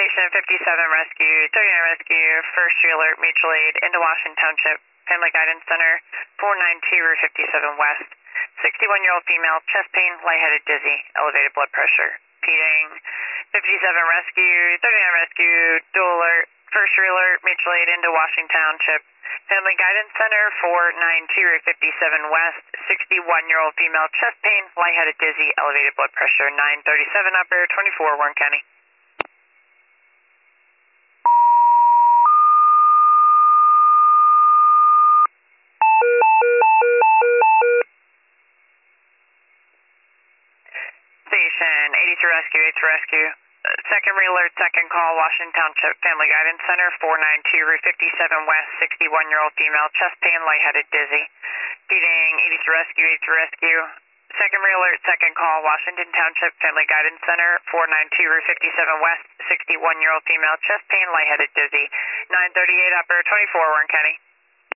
Station 57 Rescue, 39 Rescue, First Tree Alert, Mutual Aid, into Washington Township, Family Guidance Center, 492 Route 57 West. 61-year-old female, chest pain, lightheaded, dizzy, elevated blood pressure. Repeating, 57 Rescue, 39 Rescue, dual alert, First Tree Alert, Mutual Aid, into Washington Township, Family Guidance Center, 492 Route 57 West. 61-year-old female, chest pain, lightheaded, dizzy, elevated blood pressure. 937 upper, 24 Warren County. Station 83 Rescue, 8 Rescue. Second alert, second call, Washington Township, Family Guidance Center, 492 Route 57 West. 61-year-old female, chest pain, lightheaded, dizzy. Feeding 83 Rescue, 8 Rescue. Second alert, second call, Washington Township, Family Guidance Center, 492 Route 57 West. 61-year-old female, chest pain, lightheaded, dizzy. 938 upper, 24 Warren County.